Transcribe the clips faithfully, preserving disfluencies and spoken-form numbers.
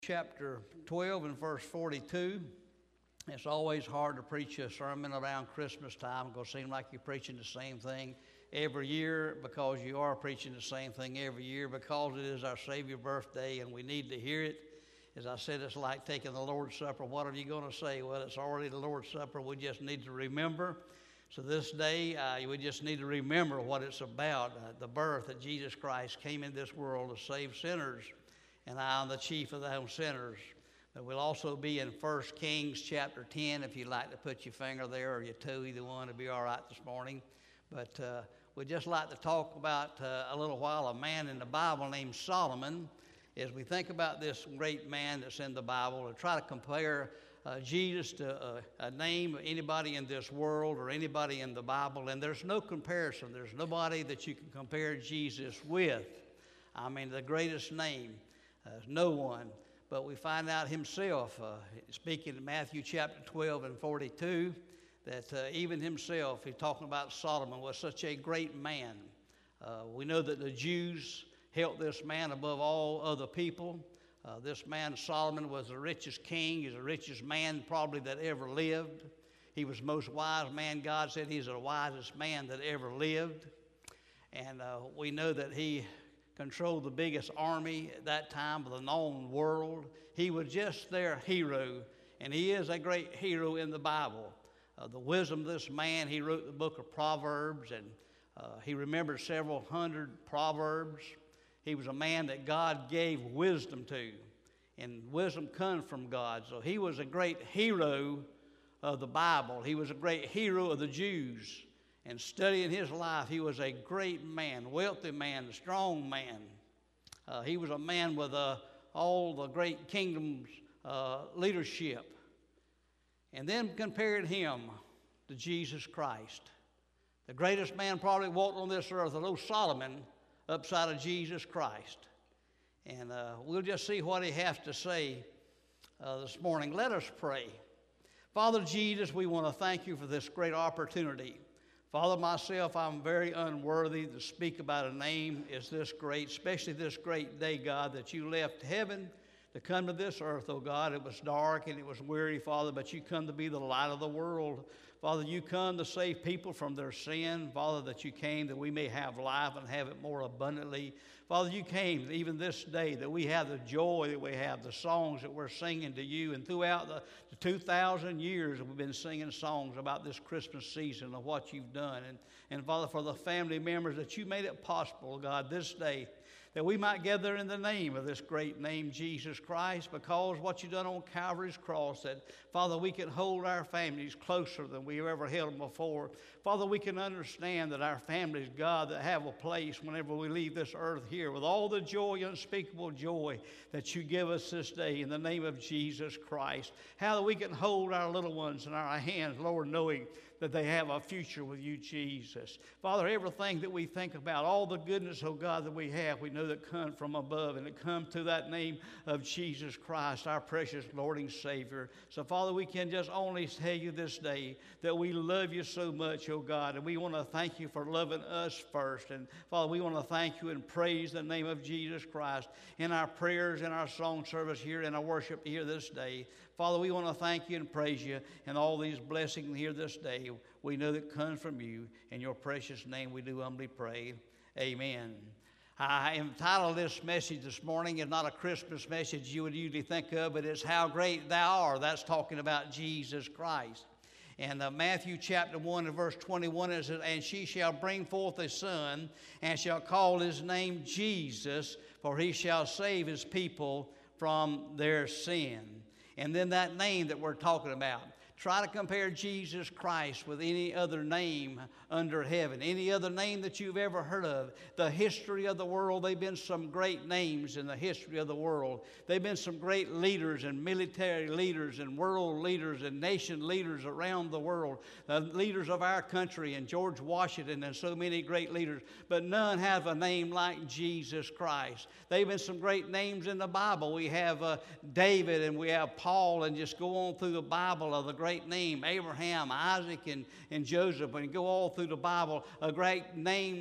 Chapter twelve and verse forty-two. It's always hard to preach a sermon around Christmas time because it seems like you're preaching the same thing every year, because you are preaching the same thing every year because it is our Savior's birthday and we need to hear it. As I said, it's like taking the Lord's Supper. What are you going to say? Well, it's already the Lord's Supper. We just need to remember. So this day, uh, we just need to remember what it's about, uh, the birth that Jesus Christ came in this world to save sinners. And I am the chief of those sinners. But we'll also be in First Kings chapter ten, if you'd like to put your finger there or your toe, either one would be all right this morning. But uh, we'd just like to talk about uh, a little while a man in the Bible named Solomon. As we think about this great man that's in the Bible, and try to compare uh, Jesus to uh, a name of anybody in this world or anybody in the Bible, and there's no comparison. There's nobody that you can compare Jesus with. I mean, the greatest name. Uh, no one, but we find out himself, uh, speaking in Matthew chapter twelve and forty-two, that uh, even himself, he's talking about Solomon, was such a great man. Uh, we know that the Jews held this man above all other people. Uh, this man, Solomon, was the richest king. He's the richest man probably that ever lived. He was the most wise man. God said he's the wisest man that ever lived. And uh, we know that he controlled the biggest army at that time of the known world. He was just their hero, and he is a great hero in the Bible. Uh, the wisdom of this man, he wrote the book of Proverbs, and uh, he remembered several hundred proverbs. He was a man that God gave wisdom to, and wisdom comes from God. So he was a great hero of the Bible. He was a great hero of the Jews. And studying his life, he was a great man, wealthy man, a strong man. Uh, he was a man with uh, all the great kingdom's uh, leadership. And then compared him to Jesus Christ. The greatest man probably walked on this earth, although Solomon, upside of Jesus Christ. And uh, we'll just see what he has to say uh, this morning. Let us pray. Father Jesus, we want to thank you for this great opportunity. Father, myself, I'm very unworthy to speak about a name as this great, especially this great day, God, that you left heaven to come to this earth, oh God. It was dark and it was weary, Father, but you come to be the light of the world. Father, you come to save people from their sin. Father, that you came that we may have life and have it more abundantly. Father, you came even this day that we have the joy that we have, the songs that we're singing to you. And throughout the, the two thousand years, we've been singing songs about this Christmas season of what you've done. And, and Father, for the family members that you made it possible, God, this day, that we might gather in the name of this great name, Jesus Christ, because what you've done on Calvary's cross, that, Father, we can hold our families closer than we've ever held them before. Father, we can understand that our families, God, that have a place whenever we leave this earth here with all the joy, unspeakable joy that you give us this day in the name of Jesus Christ. How that we can hold our little ones in our hands, Lord, knowing that they have a future with you, Jesus. Father, everything that we think about, all the goodness, oh God, that we have, we know that comes from above, and it comes to that name of Jesus Christ, our precious Lord and Savior. So, Father, we can just only tell you this day that we love you so much, oh God, and we want to thank you for loving us first. And, Father, we want to thank you and praise the name of Jesus Christ in our prayers, in our song service here, in our worship here this day. Father, we want to thank you and praise you and all these blessings here this day. We know that comes from you. In your precious name we do humbly pray. Amen. I entitled this message this morning, it's not a Christmas message you would usually think of, but it's How Great Thou Art. That's talking about Jesus Christ. And uh, Matthew chapter one and verse twenty-one, it says, "And she shall bring forth a son, and shall call his name Jesus, for he shall save his people from their sin." And then that name that we're talking about. Try to compare Jesus Christ with any other name under heaven, any other name that you've ever heard of. The history of the world, there have been some great names in the history of the world. There have been some great leaders and military leaders and world leaders and nation leaders around the world. The leaders of our country and George Washington and so many great leaders. But none have a name like Jesus Christ. There have been some great names in the Bible. We have uh, David and we have Paul, and just go on through the Bible of the great great name, Abraham, Isaac, and, and Joseph. When you go all through the Bible, uh, great names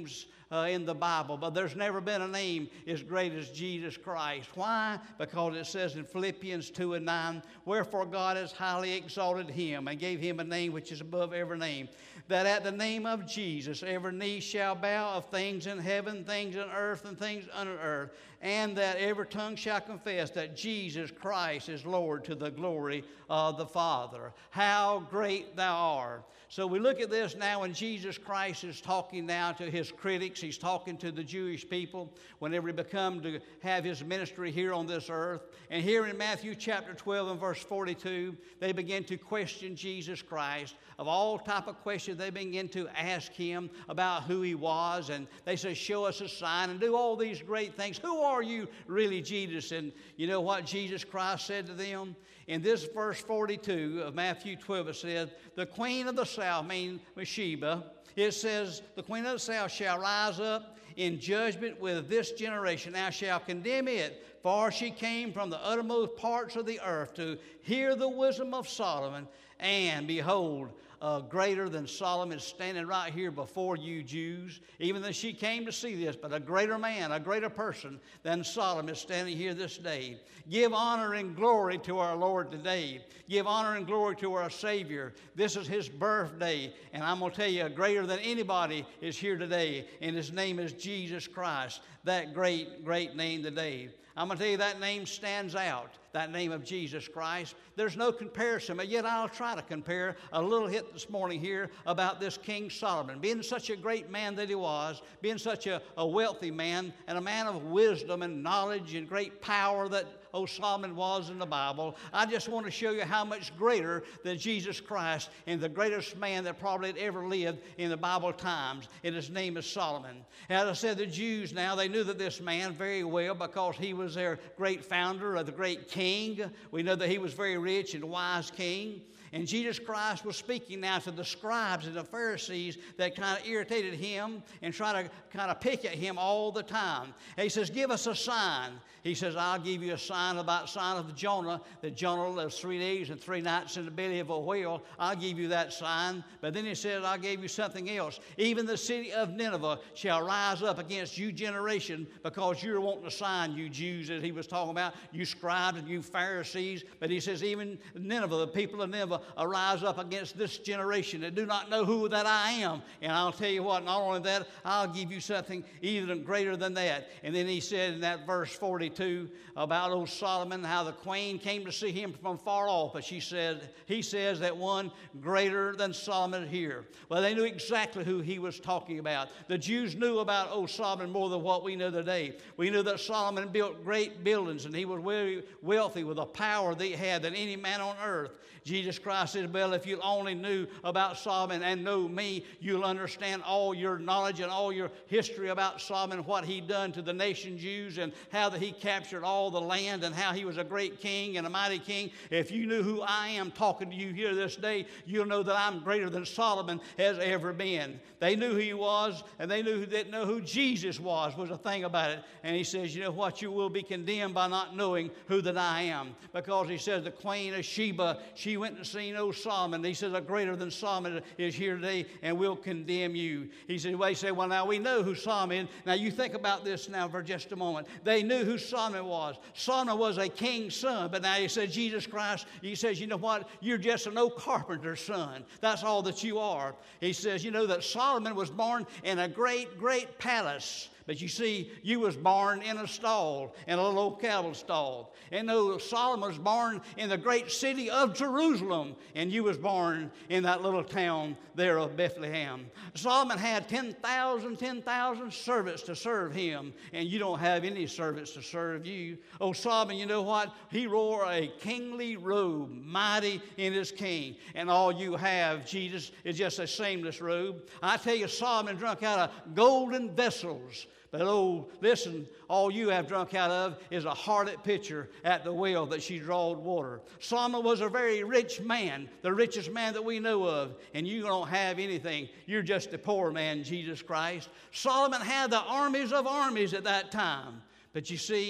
uh, in the Bible, but there's never been a name as great as Jesus Christ. Why? Because it says in Philippians two and nine, wherefore God has highly exalted him and gave him a name which is above every name, that at the name of Jesus every knee shall bow, of things in heaven, things in earth, and things under earth, and that every tongue shall confess that Jesus Christ is Lord, to the glory of the Father. How great thou art. So we look at this now, and Jesus Christ is talking now to his critics. He's talking to the Jewish people whenever he become to have his ministry here on this earth. And here in Matthew chapter twelve and verse forty-two, they begin to question Jesus Christ. Of all type of questions, they begin to ask him about who he was. And they say, show us a sign, and do all these great things. Who are you really, Jesus? And you know what Jesus Christ said to them? In this verse forty-two of Matthew twelve, it says, the queen of the south, meaning Sheba, it says, the queen of the south shall rise up in judgment with this generation, now shall condemn it, for she came from the uttermost parts of the earth to hear the wisdom of Solomon, and behold, Uh, greater than Solomon is standing right here before you Jews, even though she came to see this, but a greater man, a greater person than Solomon is standing here this day. Give honor and glory to our Lord today. Give honor and glory to our Savior. This is his birthday, and I'm going to tell you, greater than anybody is here today, and his name is Jesus Christ, that great, great name today. I'm going to tell you that name stands out, that name of Jesus Christ. There's no comparison, but yet I'll try to compare a little hit this morning here about this King Solomon. Being such a great man that he was, being such a, a wealthy man, and a man of wisdom and knowledge and great power that old Solomon was in the Bible, I just want to show you how much greater than Jesus Christ and the greatest man that probably had ever lived in the Bible times, and his name is Solomon. As I said, the Jews now, they knew that this man very well because he was their great founder of the great king. We know that he was very rich and wise king. And Jesus Christ was speaking now to the scribes and the Pharisees that kind of irritated him and tried to kind of pick at him all the time. And he says, give us a sign. He says, I'll give you a sign about the sign of Jonah, that Jonah lives three days and three nights in the belly of a whale. I'll give you that sign. But then he says, I'll give you something else. Even the city of Nineveh shall rise up against you generation, because you're wanting a sign, you Jews, that he was talking about, you scribes and you Pharisees. But he says, even Nineveh, the people of Nineveh, arise up against this generation that do not know who that I am. And I'll tell you what, not only that, I'll give you something even greater than that. And then he said in that verse forty-two about old Solomon, how the queen came to see him from far off, but she said, he says that one greater than Solomon here. Well, they knew exactly who he was talking about. The Jews knew about old Solomon more than what we know today. We knew that Solomon built great buildings, and he was very wealthy with a power that he had than any man on earth. Jesus Christ said, well, if you only knew about Solomon and know me, you'll understand all your knowledge and all your history about Solomon, what he done to the nation Jews, and how that he captured all the land, and how he was a great king and a mighty king. If you knew who I am talking to you here this day, you'll know that I'm greater than Solomon has ever been. They knew who he was, and they knew who didn't know who Jesus was, was the thing about it. And he says, you know what, you will be condemned by not knowing who that I am. Because he says the queen of Sheba, she went and seen old Solomon. He says, a greater than Solomon is here today, and will condemn you. He said, well, he said, well, now we know who Solomon is. Now you think about this now for just a moment. They knew who Solomon was. Solomon was a king's son, but now he said, Jesus Christ, he says, you know what? You're just an old carpenter's son. That's all that you are. He says, you know that Solomon was born in a great, great palace. But you see, you was born in a stall, in a little old cattle stall. And though Solomon was born in the great city of Jerusalem, and you was born in that little town there of Bethlehem. Solomon had ten thousand, ten thousand servants to serve him, and you don't have any servants to serve you. Oh, Solomon, you know what? He wore a kingly robe, mighty in his king. And all you have, Jesus, is just a seamless robe. I tell you, Solomon drank out of golden vessels. But oh, listen, all you have drunk out of is a harlot pitcher at the well that she drawed water. Solomon was a very rich man, the richest man that we know of, and you don't have anything. You're just a poor man, Jesus Christ. Solomon had the armies of armies at that time. But you see,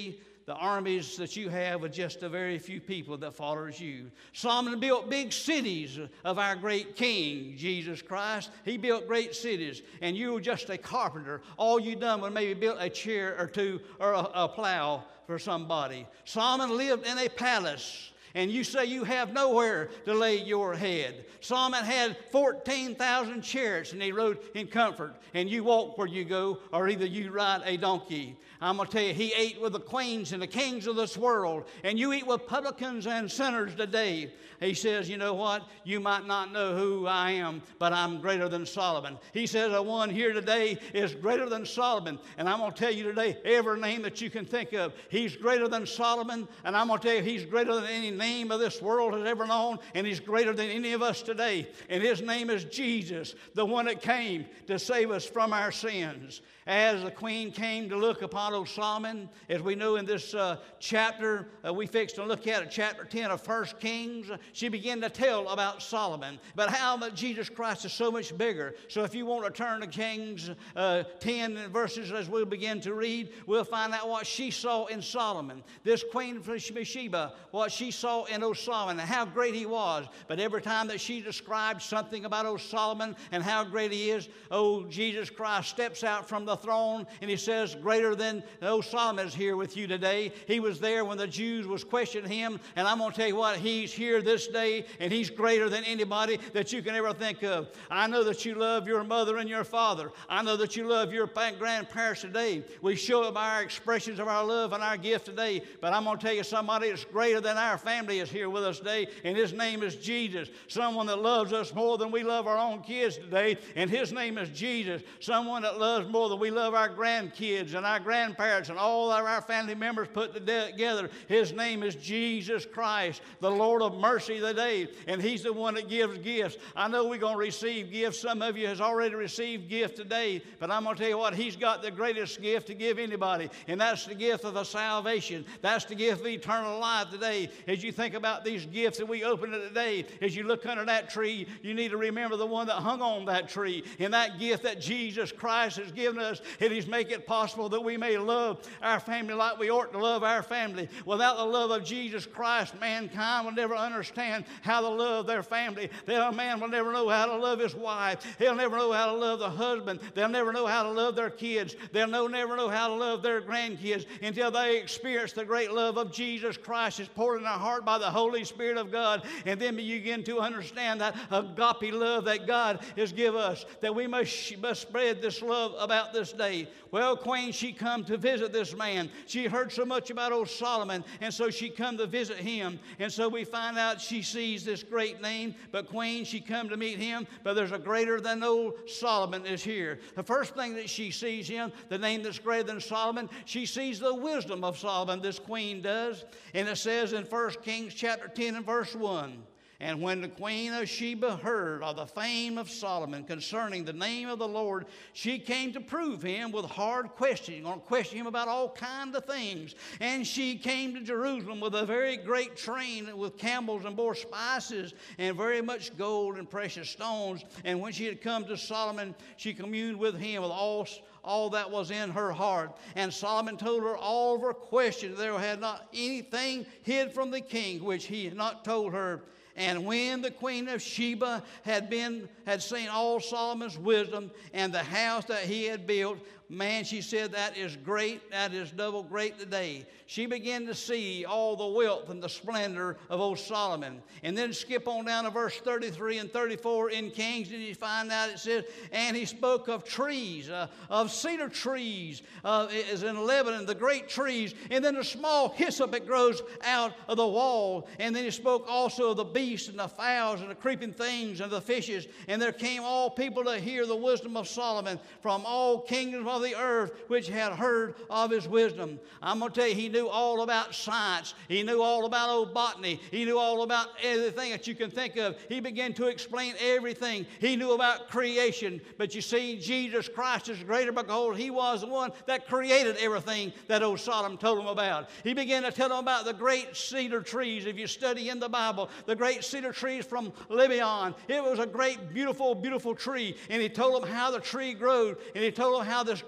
the armies that you have with just a very few people that follows you. Solomon built big cities of our great King, Jesus Christ. He built great cities, and you were just a carpenter. All you done was maybe build a chair or two or a, a plow for somebody. Solomon lived in a palace, and you say you have nowhere to lay your head. Solomon had fourteen thousand chariots, and he rode in comfort. And you walk where you go, or either you ride a donkey. I'm going to tell you, he ate with the queens and the kings of this world, and you eat with publicans and sinners today. He says, you know what? You might not know who I am, but I'm greater than Solomon. He says, the one here today is greater than Solomon. And I'm going to tell you today, every name that you can think of, he's greater than Solomon. And I'm going to tell you, he's greater than any name of this world has ever known, and he's greater than any of us today. And his name is Jesus, the one that came to save us from our sins. As the queen came to look upon old Solomon, as we know in this uh, chapter, uh, we fixed to look at it, chapter ten of First Kings, she began to tell about Solomon, but how that Jesus Christ is so much bigger. So if you want to turn to Kings uh, ten verses as we'll begin to read, we'll find out what she saw in Solomon. This queen from Sheba, what she saw in old Solomon, and how great he was. But every time that she described something about old Solomon and how great he is, old Jesus Christ steps out from the throne, and he says, greater than old Solomon is here with you today. He was there when the Jews was questioning him, and I'm going to tell you what, he's here this day, and he's greater than anybody that you can ever think of. I know that you love your mother and your father. I know that you love your grandparents today. We show them our expressions of our love and our gift today, but I'm going to tell you, somebody that's greater than our family is here with us today, and his name is Jesus. Someone that loves us more than we love our own kids today, and his name is Jesus. Someone that loves more than we love our grandkids and our grandparents and all of our family members put together. His name is Jesus Christ, the Lord of mercy today, and he's the one that gives gifts. I know we're going to receive gifts. Some of you has already received gifts today, but I'm going to tell you what, he's got the greatest gift to give anybody, and that's the gift of the salvation. That's the gift of eternal life today. As you think about these gifts that we open today, as you look under that tree, you need to remember the one that hung on that tree, and that gift that Jesus Christ has given us, and he's making it possible that we may love our family like we ought to love our family. Without the love of Jesus Christ, mankind will never understand how to love their family. A man will never know how to love his wife. He'll never know how to love the husband. They'll never know how to love their kids. They'll know, never know how to love their grandkids until they experience the great love of Jesus Christ is poured in their heart by the Holy Spirit of God. And then you begin to understand that agape love that God has given us, that we must, must spread this love about this day. Well, Queen, she come to visit this man. She heard so much about old Solomon, and so she come to visit him. And so we find out she sees this great name, but Queen, she come to meet him, but there's a greater than old Solomon is here. The first thing that she sees him, the name that's greater than Solomon, she sees the wisdom of Solomon, this queen does. And it says in First Kings chapter ten and verse one, and when the queen of Sheba heard of the fame of Solomon concerning the name of the Lord, she came to prove him with hard questioning, or question him about all kinds of things. And she came to Jerusalem with a very great train with camels and bore spices and very much gold and precious stones. And when she had come to Solomon, she communed with him with all all that was in her heart. And Solomon told her all of her questions. There had not anything hid from the king which he had not told her. And when the queen of Sheba had been had seen all Solomon's wisdom and the house that he had built, man, she said, that is great, that is double great today. She began to see all the wealth and the splendor of old Solomon. And then skip on down to verse thirty-three and thirty-four in Kings, and you find out it says, and he spoke of trees, uh, of cedar trees, uh, as in Lebanon, the great trees, and then a small hyssop that grows out of the wall. And then he spoke also of the beasts and the fowls and the creeping things and the fishes. And there came all people to hear the wisdom of Solomon from all kingdoms of the earth, which had heard of his wisdom. I'm going to tell you, he knew all about science. He knew all about old botany. He knew all about everything that you can think of. He began to explain everything. He knew about creation. But you see, Jesus Christ is greater because he was the one that created everything that old Solomon told him about. He began to tell him about the great cedar trees. If you study in the Bible, the great cedar trees from Lebanon, it was a great, beautiful, beautiful tree. And he told him how the tree grew. And he told him how this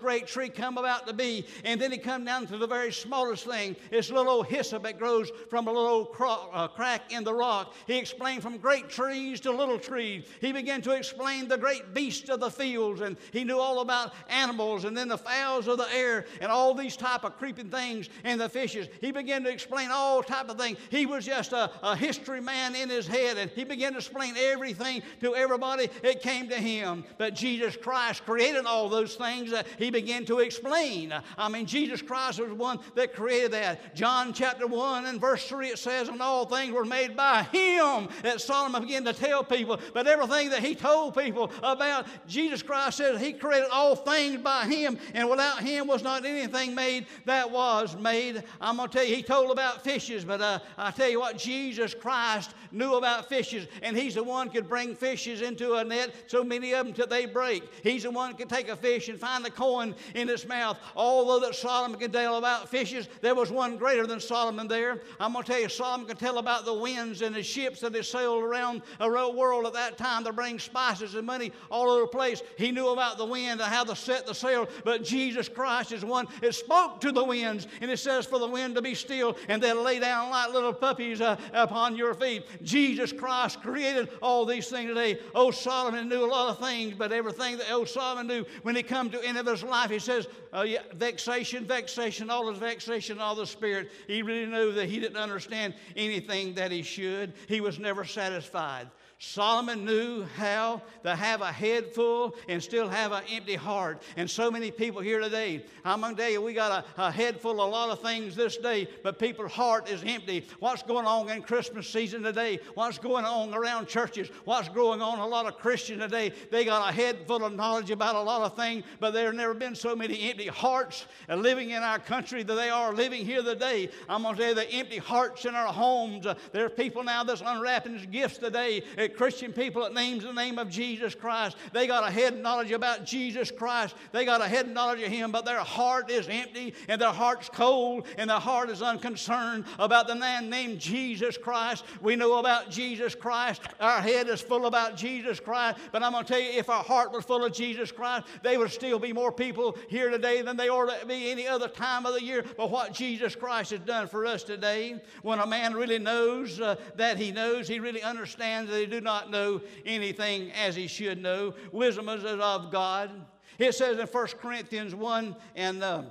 great tree come about to be. And then he come down to the very smallest thing. This little old hyssop that grows from a little old cro- uh, crack in the rock. He explained from great trees to little trees. He began to explain the great beasts of the fields, and he knew all about animals, and then the fowls of the air, and all these type of creeping things, and the fishes. He began to explain all type of things. He was just a, a history man in his head, and he began to explain everything to everybody that came to him. But Jesus Christ created all those things that he began to explain. I mean, Jesus Christ was one that created that. John chapter one and verse three, it says, and all things were made by him, that Solomon began to tell people. But everything that he told people about Jesus Christ says he created all things by him, and without him was not anything made that was made. I'm going to tell you, he told about fishes, but uh, I tell you what, Jesus Christ knew about fishes, and he's the one could bring fishes into a net, so many of them till they break. He's the one could take a fish and find the coin in its mouth. Although that Solomon could tell about fishes, there was one greater than Solomon there. I'm going to tell you, Solomon could tell about the winds and the ships that had sailed around the world at that time to bring spices and money all over the place. He knew about the wind and how to set the sail, but Jesus Christ is one that spoke to the winds, and it says for the wind to be still, and they'll lay down like little puppies uh, upon your feet. Jesus Christ created all these things today. Old Solomon knew a lot of things, but everything that old Solomon knew, when he come to the end of his life, he says, uh, yeah, vexation, vexation, all his vexation, all the spirit. He really knew that he didn't understand anything that he should. He was never satisfied. Solomon knew how to have a head full and still have an empty heart. And so many people here today, I'm going to tell you, we got a, a head full of a lot of things this day, but people's heart is empty. What's going on in Christmas season today? What's going on around churches? What's going on a lot of Christians today? They got a head full of knowledge about a lot of things, but there have never been so many empty hearts living in our country that they are living here today. I'm going to tell you, the empty hearts in our homes. Uh, there are people now that's unwrapping gifts today. Christian people that names the name of Jesus Christ. They got a head knowledge about Jesus Christ. They got a head knowledge of him, but their heart is empty and their heart's cold and their heart is unconcerned about the man named Jesus Christ. We know about Jesus Christ. Our head is full about Jesus Christ, but I'm going to tell you, if our heart was full of Jesus Christ, there would still be more people here today than they ought to be any other time of the year. But what Jesus Christ has done for us today, when a man really knows uh, that he knows, he really understands that he do not know anything as he should know. Wisdom is of God. It says in First Corinthians one and uh,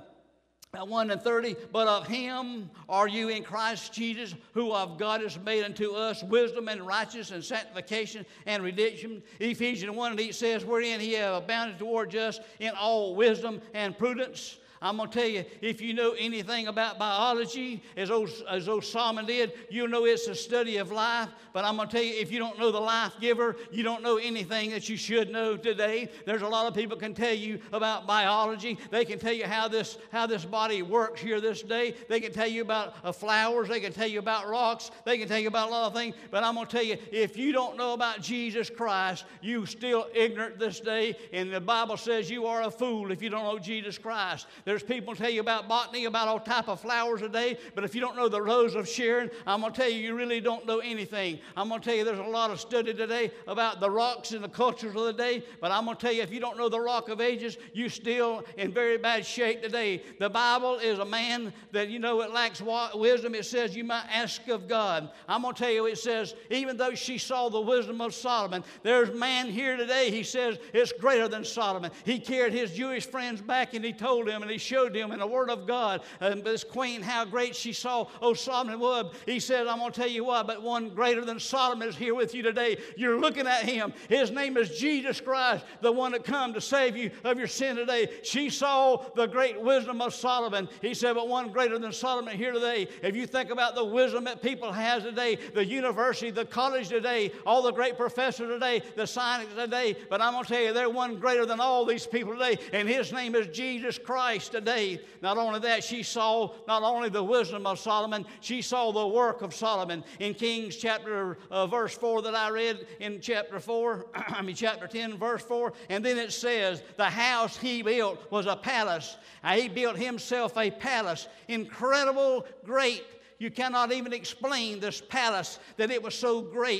one and thirty, but of him are you in Christ Jesus, who of God is made unto us wisdom and righteousness and sanctification and redemption. Ephesians one and eight says, wherein he hath abounded towards us in all wisdom and prudence. I'm going to tell you, if you know anything about biology, as old, as old Solomon did, you'll know it's a study of life. But I'm going to tell you, if you don't know the life giver, you don't know anything that you should know today. There's a lot of people can tell you about biology. They can tell you how this, how this body works here this day. They can tell you about uh, flowers. They can tell you about rocks. They can tell you about a lot of things. But I'm going to tell you, if you don't know about Jesus Christ, you're still ignorant this day. And the Bible says you are a fool if you don't know Jesus Christ. There's people tell you about botany, about all type of flowers today, but if you don't know the rose of Sharon, I'm going to tell you, you really don't know anything. I'm going to tell you, there's a lot of study today about the rocks and the cultures of the day, but I'm going to tell you, if you don't know the Rock of Ages, you're still in very bad shape today. The Bible is a man that, you know, it lacks wisdom. It says you might ask of God. I'm going to tell you, it says, even though she saw the wisdom of Solomon, there's man here today, he says, it's greater than Solomon. He carried his Jewish friends back and he told them and he showed them in the Word of God, and this queen, how great she saw, oh, Solomon was. He said, I'm going to tell you what, but one greater than Solomon is here with you today. You're looking at him. His name is Jesus Christ, the one that come to save you of your sin today. She saw the great wisdom of Solomon. He said, but one greater than Solomon here today. If you think about the wisdom that people has today, the university, the college today, all the great professors today, the scientists today, but I'm going to tell you, there's one greater than all these people today, and his name is Jesus Christ today. Not only that, she saw not only the wisdom of Solomon, she saw the work of Solomon. In Kings chapter uh, verse four that I read in chapter four, I mean chapter ten, verse four, and then it says, the house he built was a palace. Uh, he built himself a palace, incredible, great. You cannot even explain this palace, that it was so great.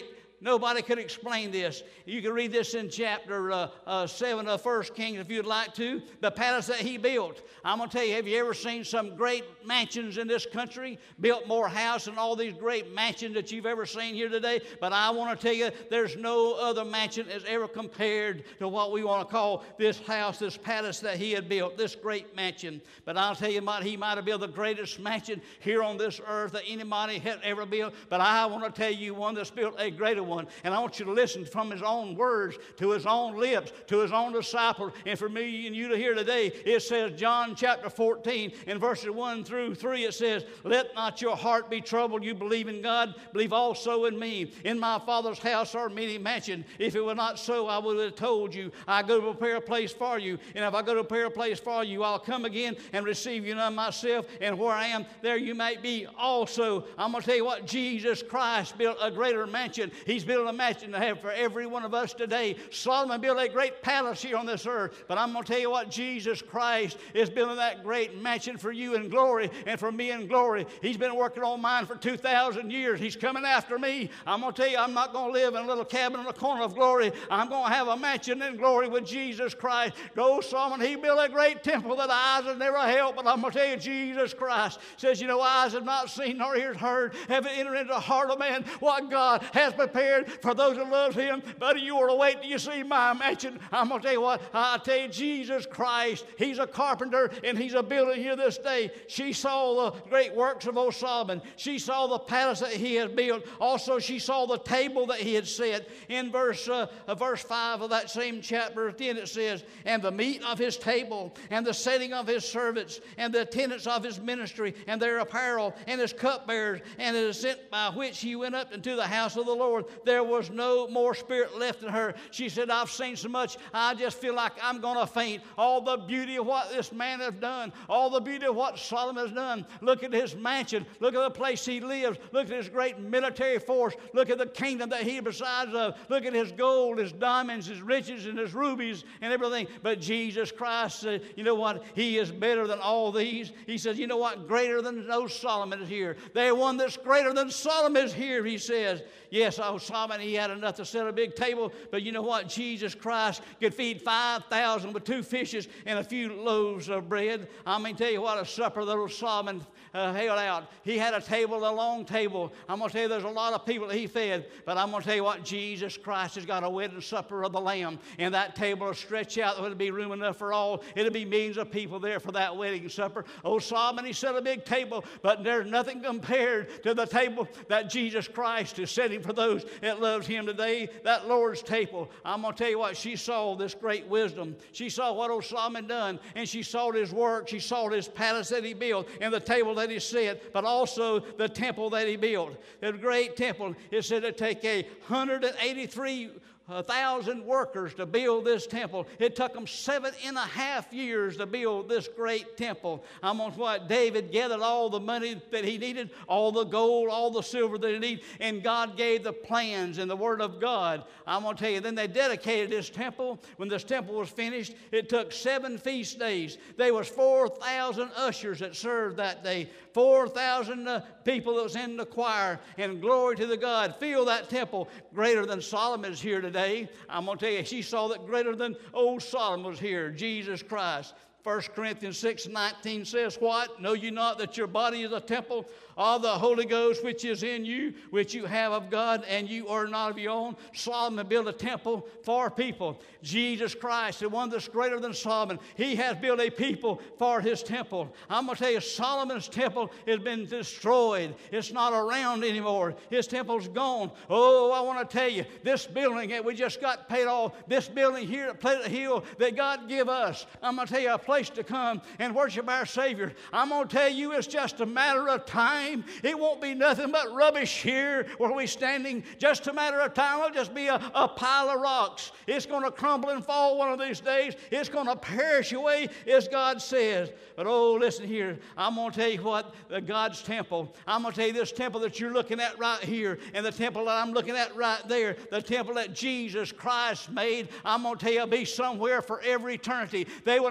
Nobody could explain this. You can read this in chapter uh, uh, seven of First Kings if you'd like to. The palace that he built. I'm going to tell you, have you ever seen some great mansions in this country? Built more house than all these great mansions that you've ever seen here today. But I want to tell you, there's no other mansion that's ever compared to what we want to call this house, this palace that he had built, this great mansion. But I'll tell you what, he might have built the greatest mansion here on this earth that anybody had ever built. But I want to tell you one that's built a greater one. And I want you to listen from his own words, to his own lips, to his own disciples. And for me and you to hear today, it says, John chapter fourteen, in verses one through three, it says, let not your heart be troubled. You believe in God, believe also in me. In my Father's house are many mansions. If it were not so, I would have told you. I go to prepare a place for you. And if I go to prepare a place for you, I'll come again and receive you unto myself. And where I am, there you may be also. I'm going to tell you what, Jesus Christ built a greater mansion. He's built a mansion to have for every one of us today. Solomon built a great palace here on this earth. But I'm going to tell you what, Jesus Christ is building that great mansion for you in glory and for me in glory. He's been working on mine for two thousand years. He's coming after me. I'm going to tell you, I'm not going to live in a little cabin in the corner of glory. I'm going to have a mansion in glory with Jesus Christ. Go, Solomon, he built a great temple that eyes have never held. But I'm going to tell you, Jesus Christ says, you know, eyes have not seen nor ears heard, haven't entered into the heart of man what God has prepared for those that love him. But you are to wait till you see my mansion. I'm going to tell you what, I tell you, Jesus Christ, he's a carpenter and he's a builder here this day. She saw the great works of old Solomon. She saw the palace that he had built. Also, she saw the table that he had set. In verse, uh, uh, verse five of that same chapter ten, it says, and the meat of his table, and the setting of his servants, and the attendants of his ministry, and their apparel, and his cupbearers, and the ascent by which he went up into the house of the Lord. There was no more spirit left in her. She said, I've seen so much, I just feel like I'm going to faint. All the beauty of what this man has done, all the beauty of what Solomon has done. Look at his mansion. Look at the place he lives. Look at his great military force. Look at the kingdom that he resides of. Look at his gold, his diamonds, his riches, and his rubies, and everything. But Jesus Christ said, you know what? He is better than all these. He says, you know what? Greater than no Solomon is here. There's one that's greater than Solomon is here, he says. Yes, oh, Solomon, he had enough to set a big table, but you know what? Jesus Christ could feed five thousand with two fishes and a few loaves of bread. I mean, tell you what, a supper that old Solomon uh, held out. He had a table, a long table. I'm going to tell you, there's a lot of people that he fed, but I'm going to tell you what, Jesus Christ has got a wedding supper of the Lamb, and that table will stretch out. There will be room enough for all. It'll be millions of people there for that wedding supper. Old Solomon, he set a big table, but there's nothing compared to the table that Jesus Christ is setting for those that loves him today. That Lord's table. I'm going to tell you what, she saw this great wisdom. She saw what old Solomon done, and she saw his work. She saw his palace that he built, and the table that he set, but also the temple that he built. The great temple. It said it'd take a one hundred eighty-three a thousand workers to build this temple. It took them seven and a half years to build this great temple. I'm on what David gathered all the money that he needed, all the gold, all the silver that he needed, and God gave the plans and the word of God. I'm going to tell you, then they dedicated this temple. When this temple was finished, it took seven feast days. There was four thousand ushers that served that day, four thousand uh, people that was in the choir, and glory to the God. Feel that temple greater than Solomon is here today. I'm going to tell you, she saw that greater than old Solomon was here, Jesus Christ. First Corinthians six nineteen says what? Know you not that your body is a temple of the Holy Ghost which is in you, which you have of God, and you are not of your own. Solomon built a temple for people. Jesus Christ, the one that's greater than Solomon, he has built a people for his temple. I'm going to tell you, Solomon's temple has been destroyed. It's not around anymore. His temple's gone. Oh, I want to tell you, this building that we just got paid off, this building here at Pleasant Hill that God give us, I'm going to tell you, a place to come and worship our Savior. I'm going to tell you, it's just a matter of time. It won't be nothing but rubbish here where we're standing. Just a matter of time. It'll just be a, a pile of rocks. It's going to crumble and fall one of these days. It's going to perish away, as God says. But oh, listen here. I'm going to tell you what, the God's temple. I'm going to tell you this temple that you're looking at right here, and the temple that I'm looking at right there, the temple that Jesus Christ made, I'm going to tell you, will be somewhere for every eternity. They will never know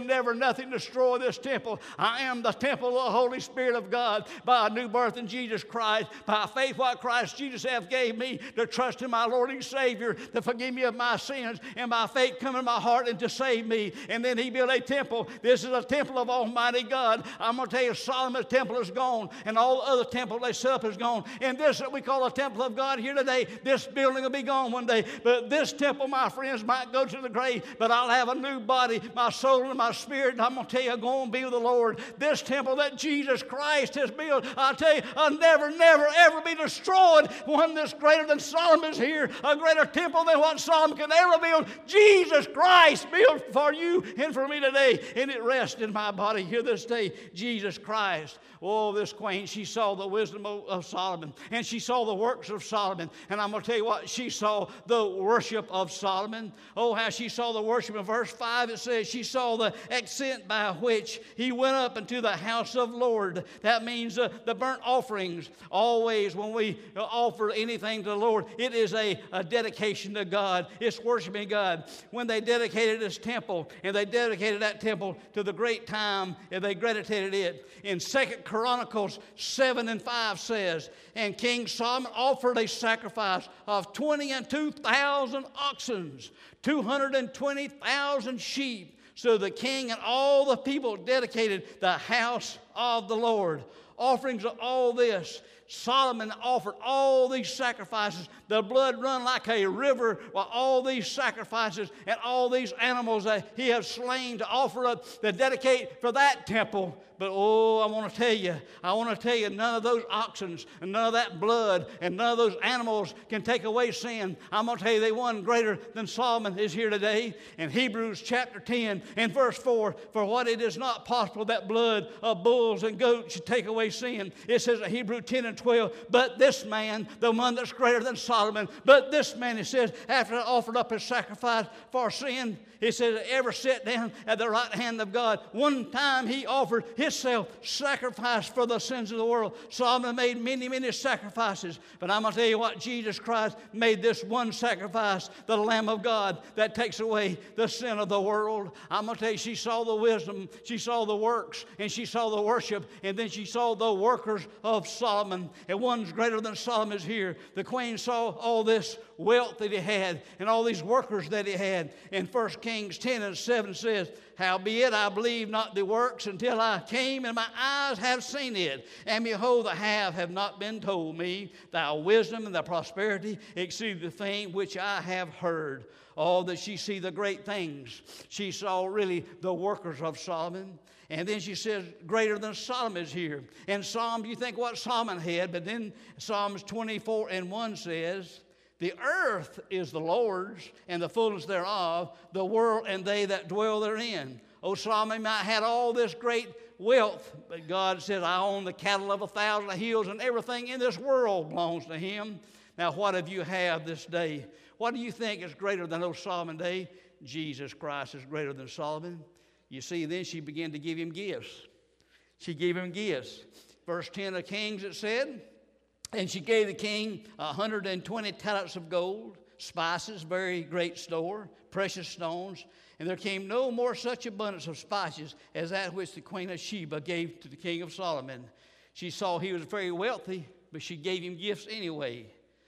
nothing destroy this temple. I am the temple of the Holy Spirit of God by a new birth in Jesus Christ, by faith what Christ Jesus hath gave me to trust in my Lord and Savior to forgive me of my sins, and by faith come in my heart and to save me. And then he built a temple. This is a temple of Almighty God. I'm going to tell you, Solomon's temple is gone, and all the other temples they set up is gone. And this that we call a temple of God here today, this building will be gone one day. But this temple, my friends, might go to the grave, but I'll have a new body, my soul and my spirit, and I'm going to tell you, go and be with the Lord. This temple that Jesus Christ has built, I'll tell you, I'll never, never, ever be destroyed. One that's greater than Solomon's here, a greater temple than what Solomon can ever build. Jesus Christ built for you and for me today, and it rests in my body here this day. Jesus Christ. Oh, this queen, she saw the wisdom of, of Solomon, and she saw the works of Solomon. And I'm going to tell you what, she saw the worship of Solomon. Oh, how she saw the worship. In verse five, it says, she saw the ascent by which he went up into the house of Lord. That means uh, the burnt offerings. Always when we uh, offer anything to the Lord, it is a, a dedication to God. It's worshiping God. When they dedicated this temple, and they dedicated that temple to the great time, and they dedicated it. In Second Chronicles seven and five says, and King Solomon offered a sacrifice of twenty and two thousand oxen, two hundred and twenty thousand sheep. So the king and all the people dedicated the house of the Lord. Offerings of all this. Solomon offered all these sacrifices. The blood run like a river while all these sacrifices and all these animals that he has slain to offer up, to dedicate for that temple. But oh, I want to tell you, I want to tell you, none of those oxen and none of that blood and none of those animals can take away sin. I'm going to tell you, they one greater than Solomon is here today. In Hebrews chapter ten and verse four, for what it is not possible that blood of bulls and goats should take away sin. It says in Hebrews ten and twelve, but this man, the one that's greater than Solomon, but this man, it says, after offered up his sacrifice for sin, it says, ever sit down at the right hand of God. One time he offered himself sacrifice for the sins of the world. Solomon made many, many sacrifices. But I'm going to tell you what, Jesus Christ made this one sacrifice, the Lamb of God that takes away the sin of the world. I'm going to tell you, she saw the wisdom, she saw the works, and she saw the worship, and then she saw the workers of Solomon. And one's greater than Solomon is here. The queen saw all this wealth that he had and all these workers that he had. In First Kings ten and seven says, howbeit I believe not the works until I came, and my eyes have seen it. And behold, the half have not been told me. Thy wisdom and thy prosperity exceed the thing which I have heard. Oh, that she see the great things. She saw really the workers of Solomon. And then she says, greater than Solomon is here. And Psalm, you think what Solomon had, but then Psalms twenty-four and one says, the earth is the Lord's, and the fullness thereof, the world and they that dwell therein. Oh, Solomon might have had all this great wealth, but God says, I own the cattle of a thousand hills, and everything in this world belongs to him. Now, what have you have this day? What do you think is greater than old Solomon day? Jesus Christ is greater than Solomon. You see, then she began to give him gifts. She gave him gifts. Verse ten of Kings, it said, and she gave the king a hundred and twenty talents of gold, spices, very great store, precious stones. And there came no more such abundance of spices as that which the queen of Sheba gave to the king of Solomon. She saw he was very wealthy, but she gave him gifts anyway.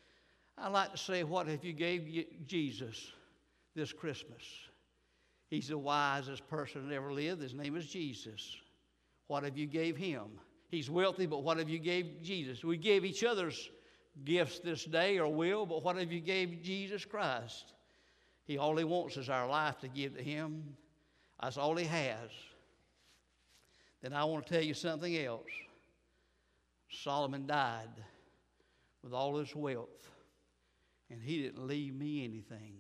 I like to say, what if you gave Jesus this Christmas? He's the wisest person that ever lived. His name is Jesus. What if you gave him? He's wealthy, but what if you gave Jesus? We gave each other's gifts this day, or will, but what if you gave Jesus Christ? He all he wants is our life to give to him. That's all he has. Then I want to tell you something else. Solomon died with all his wealth, and he didn't leave me anything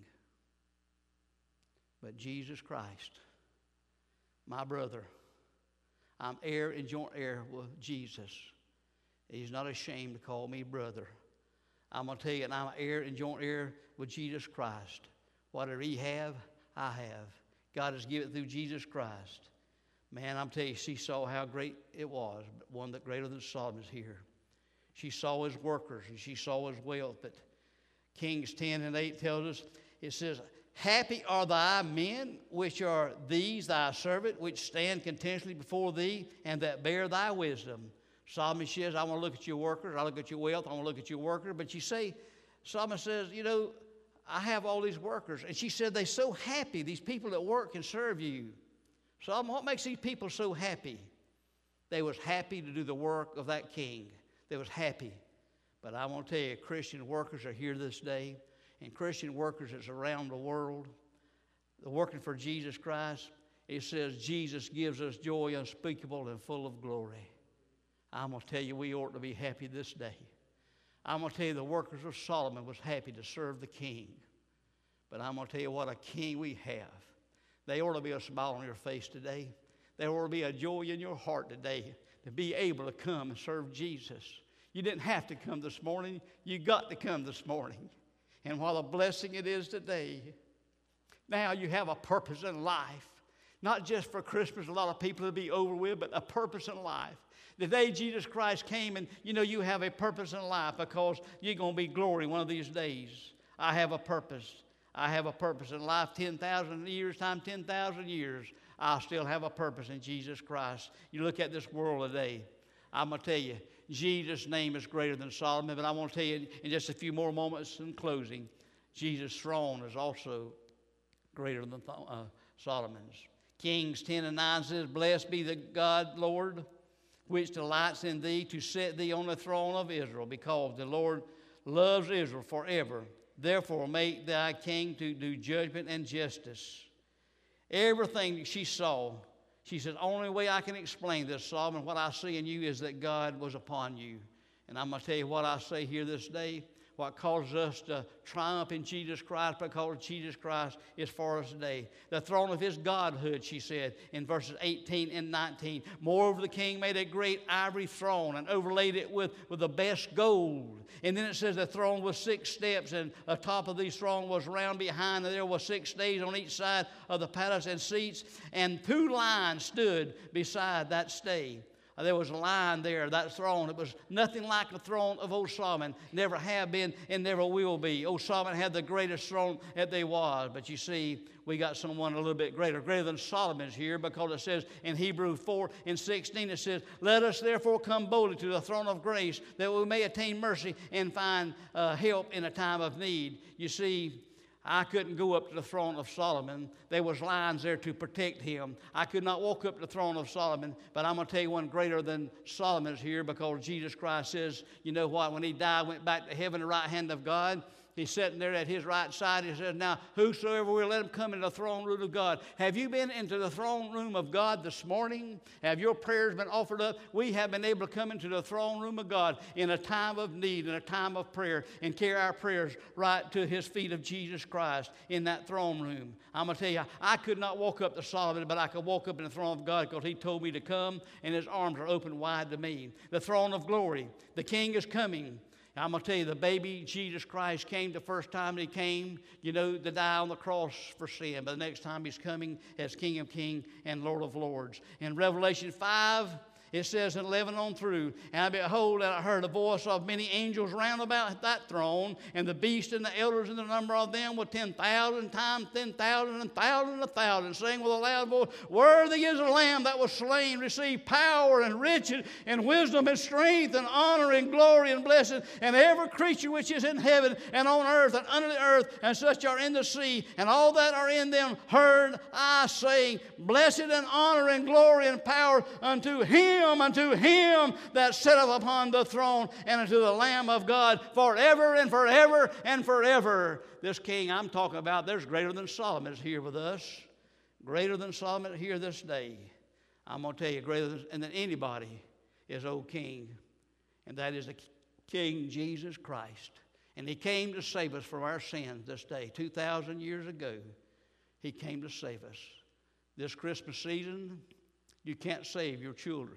but Jesus Christ, my brother. I'm heir and joint heir with Jesus. He's not ashamed to call me brother. I'm going to tell you, and I'm an heir and joint heir with Jesus Christ. Whatever he have, I have. God has given it through Jesus Christ. Man, I'm telling you, she saw how great it was. One that greater than Solomon is here. She saw his workers and she saw his wealth. But Kings ten and eight tells us, it says, Happy are thy men, which are these thy servant, which stand continually before thee, and that bear thy wisdom. Solomon says, I want to look at your workers, I look at your wealth, I want to look at your worker. But you say, Solomon says, you know, I have all these workers. And she said, they're so happy, these people that work and serve you. Solomon, what makes these people so happy? They was happy to do the work of that king. They was happy. But I want to tell you, Christian workers are here this day, and Christian workers that's around the world, they're working for Jesus Christ. It says Jesus gives us joy unspeakable and full of glory. I'm going to tell you, we ought to be happy this day. I'm going to tell you, the workers of Solomon was happy to serve the king. But I'm going to tell you what a king we have. There ought to be a smile on your face today. There ought to be a joy in your heart today to be able to come and serve Jesus. You didn't have to come this morning. You got to come this morning. And what a blessing it is today. Now you have a purpose in life. Not just for Christmas, a lot of people to be over with, but a purpose in life. The day Jesus Christ came, and you know you have a purpose in life because you're going to be glory one of these days. I have a purpose. I have a purpose in life. ten thousand years, time ten thousand years, I'll still have a purpose in Jesus Christ. You look at this world today, I'm going to tell you, Jesus' name is greater than Solomon, but I want to tell you in just a few more moments in closing, Jesus' throne is also greater than uh, Solomon's. Kings ten and nine says, Blessed be the God, Lord, which delights in thee to set thee on the throne of Israel, because the Lord loves Israel forever. Therefore make thy king to do judgment and justice. Everything she saw, she said, only way I can explain this, Solomon, what I see in you is that God was upon you. And I'm going to tell you what I say here this day, what causes us to triumph in Jesus Christ, because Jesus Christ is for us today. The throne of his godhood, she said, in verses eighteen and nineteen. Moreover, the king made a great ivory throne and overlaid it with, with the best gold. And then it says the throne was six steps, and the top of these throne was round behind, and there were six stays on each side of the palace and seats, and two lions stood beside that stay. There was a lion there, that throne. It was nothing like the throne of old Solomon. Never have been and never will be. Old Solomon had the greatest throne that there was. But you see, we got someone a little bit greater, greater than Solomon's here, because it says in Hebrews four and sixteen, it says, Let us therefore come boldly to the throne of grace, that we may attain mercy and find uh, help in a time of need. You see, I couldn't go up to the throne of Solomon. There was lions there to protect him. I could not walk up to the throne of Solomon, but I'm going to tell you one greater than Solomon's here, because Jesus Christ says, you know what, when he died, went back to heaven, the right hand of God. He's sitting there at his right side. He says, now, whosoever will, let him come into the throne room of God. Have you been into the throne room of God this morning? Have your prayers been offered up? We have been able to come into the throne room of God in a time of need, in a time of prayer, and carry our prayers right to his feet of Jesus Christ in that throne room. I'm going to tell you, I could not walk up to Solomon, but I could walk up in the throne of God, because he told me to come, and his arms are open wide to me. The throne of glory. The king is coming. I'm going to tell you, the baby Jesus Christ came the first time he came, you know, to die on the cross for sin. But the next time he's coming as King of Kings and Lord of Lords. In Revelation five, it says in eleven on through, And behold, and I heard a voice of many angels round about that throne, and the beast and the elders, and the number of them were ten thousand times ten thousand and thousand and a thousand, saying with a loud voice, Worthy is the Lamb that was slain, receive power and riches and wisdom and strength and honor and glory and blessing, and every creature which is in heaven and on earth and under the earth, and such are in the sea, and all that are in them, heard I saying, Blessed and honor and glory and power unto him, unto him that sitteth upon the throne, and unto the Lamb of God, forever and forever and forever. This king I'm talking about, there's greater than Solomon is here with us. Greater than Solomon here this day. I'm going to tell you, greater than, than anybody is old king. And that is the King Jesus Christ. And he came to save us from our sins this day. two thousand years ago, he came to save us. This Christmas season, you can't save your children.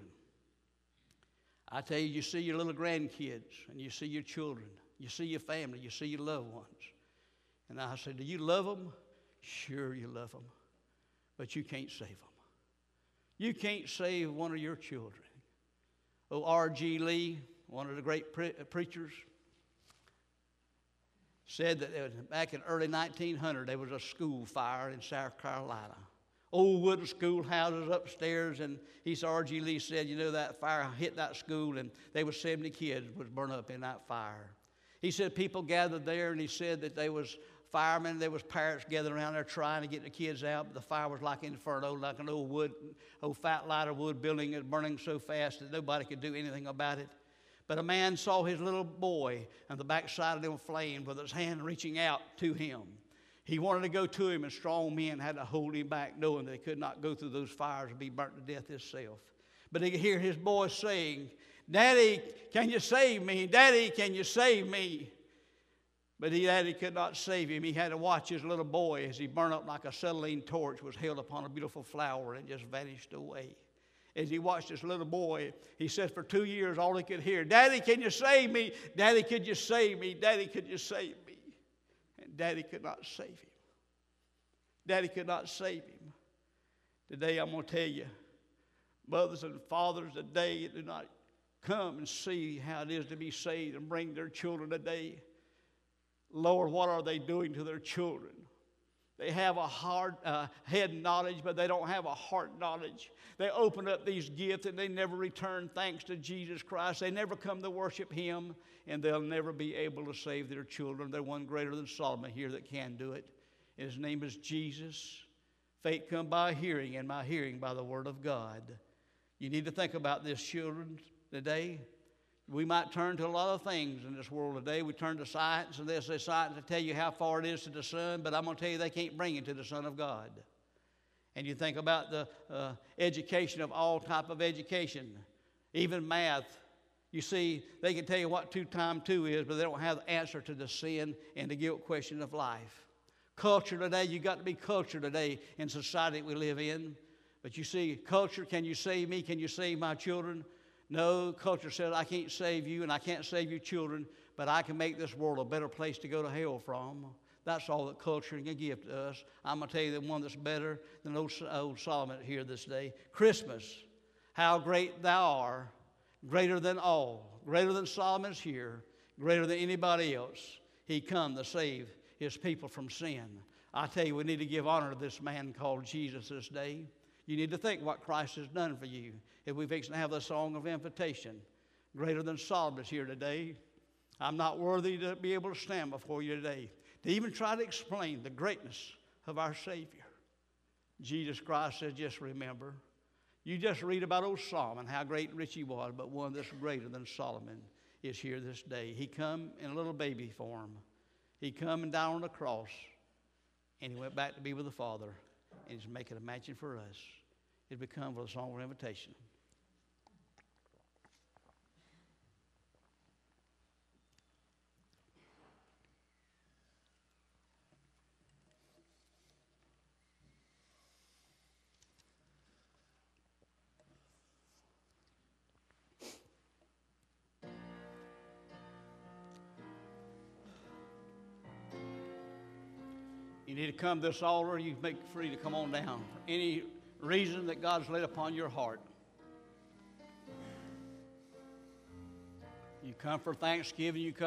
I tell you, you see your little grandkids, and you see your children, you see your family, you see your loved ones. And I say, do you love them? Sure you love them, but you can't save them. You can't save one of your children. Oh, R G Lee, one of the great pre- preachers, said that it was back in early nineteen hundred, there was a school fire in South Carolina. Old wooden schoolhouses upstairs, and he said, R G. Lee said, you know, that fire hit that school, and there was seventy kids was burned up in that fire. He said people gathered there, and he said that there was firemen, there was parents gathered around there trying to get the kids out, but the fire was like inferno, like an old wood, old fat lighter wood building that was burning so fast that nobody could do anything about it. But a man saw his little boy on the backside of them flames with his hand reaching out to him. He wanted to go to him, and strong men had to hold him back, knowing that he could not go through those fires and be burnt to death himself. But he could hear his boy saying, Daddy, can you save me? Daddy, can you save me? But he, Daddy could not save him. He had to watch his little boy as he burned up like a acetylene torch was held upon a beautiful flower and just vanished away. As he watched his little boy, he said for two years all he could hear, Daddy, can you save me? Daddy, could you save me? Daddy, could you save me? Daddy could not save him. Daddy could not save him. Today I'm going to tell you, mothers and fathers today do not come and see how it is to be saved and bring their children today. Lord, what are they doing to their children? They have a hard uh, head knowledge, but they don't have a heart knowledge. They open up these gifts and they never return thanks to Jesus Christ. They never come to worship Him, and they'll never be able to save their children. There's one greater than Solomon here that can do it. His name is Jesus. Faith come by hearing, and by hearing by the Word of God. You need to think about this, children, today. We might turn to a lot of things in this world today. We turn to science, and they'll say science to tell you how far it is to the sun, but I'm going to tell you they can't bring it to the Son of God. And you think about the uh, education of all type of education, even math. You see, they can tell you what two times two is, but they don't have the answer to the sin and the guilt question of life. Culture today, you got to be culture today in society we live in. But you see, culture, can you save me? Can you save my children? No, culture says I can't save you and I can't save your children, but I can make this world a better place to go to hell from. That's all that culture can give to us. I'm going to tell you the one that's better than old, old Solomon here this day. Christmas, how great thou art, greater than all, greater than Solomon's here, greater than anybody else. He come to save his people from sin. I tell you, we need to give honor to this man called Jesus this day. You need to think what Christ has done for you. If we fix to have the song of invitation, greater than Solomon is here today. I'm not worthy to be able to stand before you today to even try to explain the greatness of our Savior. Jesus Christ says, just remember. You just read about old Solomon, how great and rich he was, but one that's greater than Solomon is here this day. He come in a little baby form. He come and died on the cross, and he went back to be with the Father, and he's making a mansion for us. It's become for the song of invitation. You need to come to this altar. You make free to come on down. For any reason that God's laid upon your heart. You come for Thanksgiving. You come.